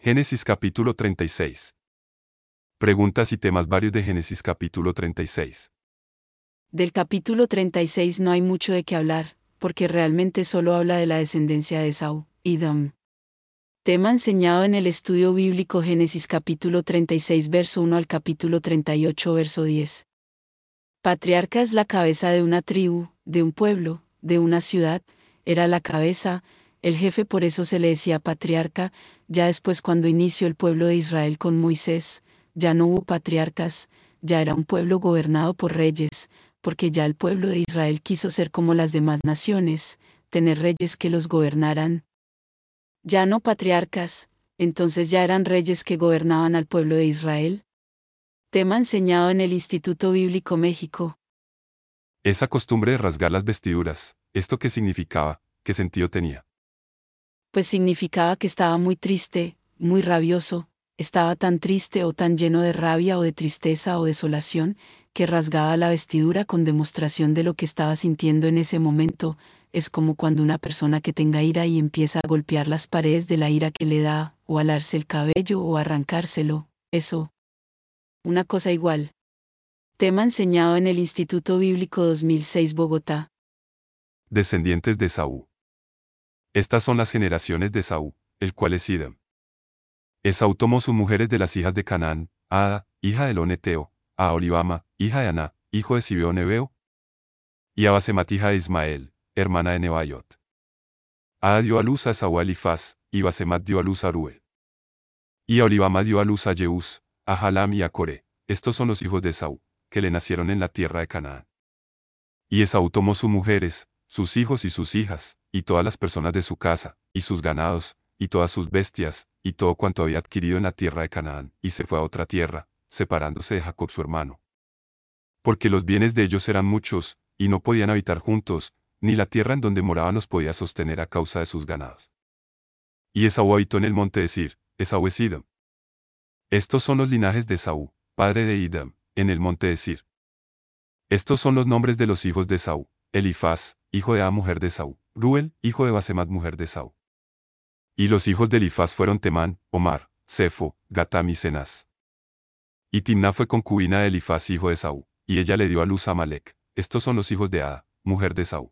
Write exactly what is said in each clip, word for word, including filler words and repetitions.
Génesis capítulo treinta y seis. Preguntas y temas varios de Génesis capítulo treinta y seis. Del capítulo treinta y seis no hay mucho de qué hablar, porque realmente solo habla de la descendencia de Esaú, Edom. Tema enseñado en el estudio bíblico Génesis capítulo treinta y seis verso uno al capítulo treinta y ocho verso diez. Patriarca es la cabeza de una tribu, de un pueblo, de una ciudad, era la cabeza, el jefe, por eso se le decía patriarca. Ya después, cuando inició el pueblo de Israel con Moisés, ya no hubo patriarcas, ya era un pueblo gobernado por reyes, porque ya el pueblo de Israel quiso ser como las demás naciones, tener reyes que los gobernaran. Ya no patriarcas, entonces ya eran reyes que gobernaban al pueblo de Israel. Tema enseñado en el Instituto Bíblico México. Esa costumbre de rasgar las vestiduras, ¿esto qué significaba? ¿Qué sentido tenía? Pues significaba que estaba muy triste, muy rabioso, estaba tan triste o tan lleno de rabia o de tristeza o desolación, que rasgaba la vestidura con demostración de lo que estaba sintiendo en ese momento. Es como cuando una persona que tenga ira y empieza a golpear las paredes de la ira que le da, o alarse el cabello o arrancárselo, eso. Una cosa igual. Tema enseñado en el Instituto Bíblico dos mil seis Bogotá. Descendientes de Esaú. Estas son las generaciones de Esaú, el cual es Edom. Esaú tomó sus mujeres de las hijas de Canaán, a Ada, hija de Elón Eteo, a Aholibama, hija de Aná, hijo de Zibeón Heveo, y a Basemat, hija de Ismael, hermana de Nebaiot. Ada dio a luz a Esaú a Elifaz, y Basemat dio a luz a Ruel. Y Aholibama dio a luz a Jeús, a Jalam y a Coré. Estos son los hijos de Esaú, que le nacieron en la tierra de Canaán. Y Esaú tomó sus mujeres, sus hijos y sus hijas, y todas las personas de su casa, y sus ganados, y todas sus bestias, y todo cuanto había adquirido en la tierra de Canaán, y se fue a otra tierra, separándose de Jacob su hermano. Porque los bienes de ellos eran muchos, y no podían habitar juntos, ni la tierra en donde moraban los podía sostener a causa de sus ganados. Y Esaú habitó en el monte de Sir, Esaú es Edom. Estos son los linajes de Esaú, padre de Edom, en el monte de Sir. Estos son los nombres de los hijos de Esaú: Elifaz, hijo de Ada, mujer de Esaú; Ruel, hijo de Basemat, mujer de Esaú. Y los hijos de Elifaz fueron Temán, Omar, Sefo, Gatam y Cenaz. Y Timná fue concubina de Elifaz, hijo de Esaú, y ella le dio a luz a Amalec. Estos son los hijos de Ada, mujer de Esaú.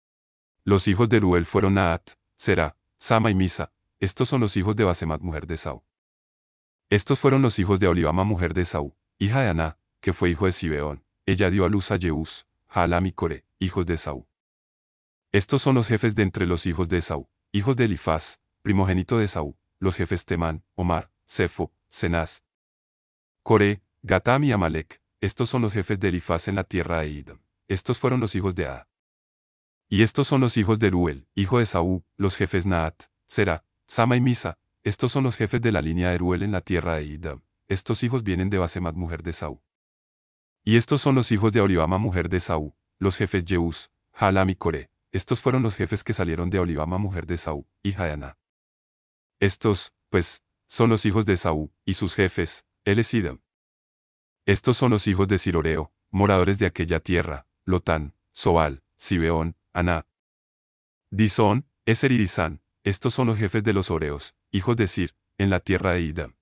Los hijos de Ruel fueron Naat, Será, Sama y Misa. Estos son los hijos de Basemat, mujer de Esaú. Estos fueron los hijos de Aholibama, mujer de Esaú, hija de Aná, que fue hijo de Zibeón. Ella dio a luz a Jeús, Jalam y Coré, hijos de Esaú. Estos son los jefes de entre los hijos de Esaú, hijos de Elifaz, primogénito de Esaú, los jefes Temán, Omar, Sefo, Cenaz, Coré, Gatam y Amalec. Estos son los jefes de Elifaz en la tierra de Edom. Estos fueron los hijos de Ada. Y estos son los hijos de Ruel, hijo de Esaú, los jefes Naat, Será, Sama y Misa. Estos son los jefes de la línea de Ruel en la tierra de Edom. Estos hijos vienen de Basemat, mujer de Esaú. Y estos son los hijos de Aholibama, mujer de Esaú, los jefes Jeús, Jalam y Coré. Estos fueron los jefes que salieron de Aholibama, mujer de Esaú, hija de Aná. Estos, pues, son los hijos de Esaú, y sus jefes, él es Edom. Estos son los hijos de Siroreo, moradores de aquella tierra: Lotán, Sobal, Zibeón, Aná, Disón, Eser y Disán. Estos son los jefes de los Oreos, hijos de Sir, en la tierra de Edom.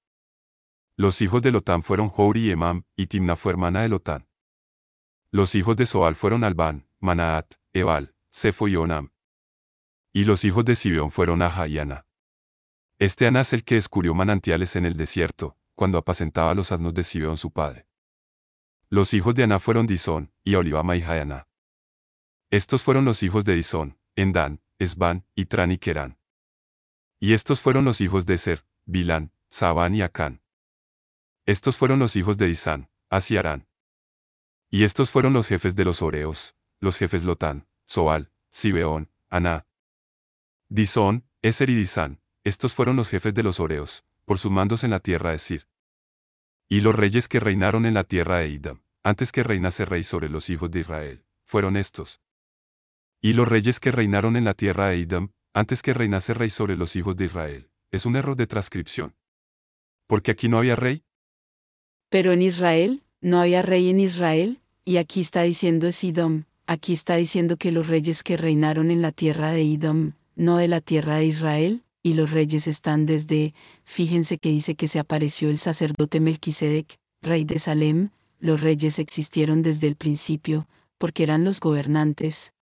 Los hijos de Lotán fueron Jouri y Emam, y Timná fue hermana de Lotán. Los hijos de Sobal fueron Albán, Manaat, Ebal, Sefo y Onam. Y los hijos de Zibeón fueron Aja y Aná. Este Aná es el que descubrió manantiales en el desierto, cuando apacentaba los asnos de Zibeón su padre. Los hijos de Aná fueron Disón, y Aholibama, hija de Aná. Estos fueron los hijos de Disón: Endán, Esbán, y Trán y Querán. Y estos fueron los hijos de Eser: Bilán, Sabán y Acán. Estos fueron los hijos de Disán: Az y Arán. Y estos fueron los jefes de los Oreos, los jefes Lotán, Sobal, Zibeón, Aná, Disón, Eser y Disán. Estos fueron los jefes de los Oreos, por sus mandos en la tierra de Sir. Y los reyes que reinaron en la tierra de Edom, antes que reinase rey sobre los hijos de Israel, fueron estos. Y los reyes que reinaron en la tierra de Edom, antes que reinase rey sobre los hijos de Israel. Es un error de transcripción. Porque aquí no había rey. Pero en Israel, no había rey en Israel, y aquí está diciendo es Edom. Aquí está diciendo que los reyes que reinaron en la tierra de Edom, no de la tierra de Israel. y los reyes están desde, fíjense que dice que se apareció el sacerdote Melquisedec, rey de Salem, los reyes existieron desde el principio, porque eran los gobernantes.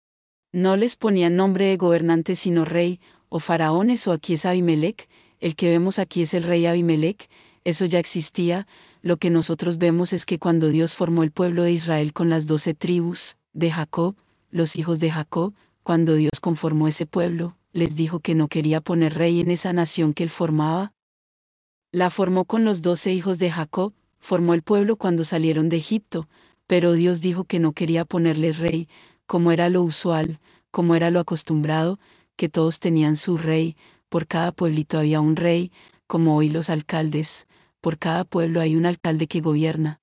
No les ponían nombre de gobernante sino rey, o faraones, o aquí es Abimelech, el que vemos aquí es el rey Abimelech, eso ya existía. Lo que nosotros vemos es que cuando Dios formó el pueblo de Israel con las doce tribus de Jacob, los hijos de Jacob, cuando Dios conformó ese pueblo, les dijo que no quería poner rey en esa nación que él formaba. La formó con los doce hijos de Jacob, formó el pueblo cuando salieron de Egipto, pero Dios dijo que no quería ponerle rey, como era lo usual, como era lo acostumbrado, que todos tenían su rey, por cada pueblito había un rey, como hoy los alcaldes, por cada pueblo hay un alcalde que gobierna.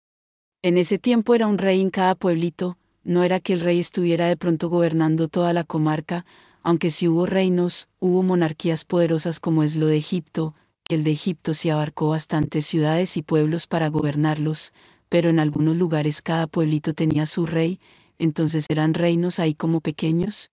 En ese tiempo era un rey en cada pueblito, no era que el rey estuviera de pronto gobernando toda la comarca, aunque sí hubo reinos, hubo monarquías poderosas como es lo de Egipto, que el de Egipto sí abarcó bastantes ciudades y pueblos para gobernarlos, pero en algunos lugares cada pueblito tenía su rey, entonces eran reinos ahí como pequeños.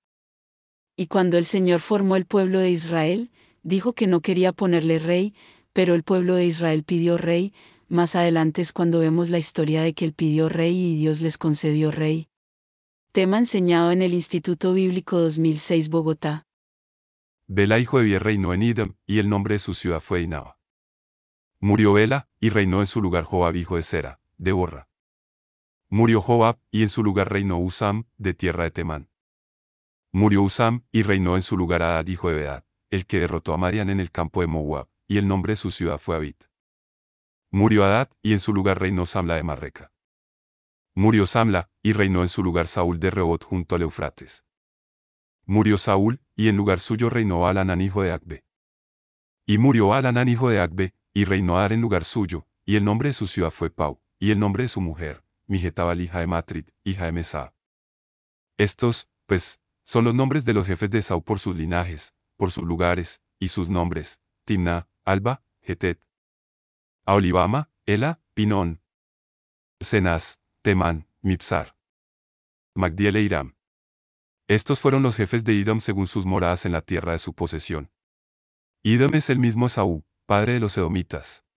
Y cuando el Señor formó el pueblo de Israel, dijo que no quería ponerle rey, pero el pueblo de Israel pidió rey. Más adelante es cuando vemos la historia de que él pidió rey y Dios les concedió rey. Tema enseñado en el Instituto Bíblico dos mil seis Bogotá. Bela hijo de Bier reinó en Idam, y el nombre de su ciudad fue Dinaba. Murió Bela, y reinó en su lugar Jobab hijo de Sera, de Borra. Murió Jobab, y en su lugar reinó Usam, de tierra de Temán. Murió Usam, y reinó en su lugar Hadad hijo de Bedad, el que derrotó a Madián en el campo de Moab, y el nombre de su ciudad fue Avit. Murió Hadad, y en su lugar reinó Samla de Marreca. Murió Samla, y reinó en su lugar Saúl de Rehobot junto al Eufrates. Murió Saúl, y en lugar suyo reinó Alanán hijo de Acbe. Y murió Alanán hijo de Acbe, y reinó Adar en lugar suyo, y el nombre de su ciudad fue Pau, y el nombre de su mujer, Mijetabal hija de Matrid, hija de Mesá. Estos, pues, son los nombres de los jefes de Esaú por sus linajes, por sus lugares, y sus nombres: Timna, Alba, Getet, Aholibama, Ela, Pinón, Cenaz, Temán, Mipsar, Magdiel e Iram. Estos fueron los jefes de Idam según sus moradas en la tierra de su posesión. Idam es el mismo Esaú, padre de los edomitas.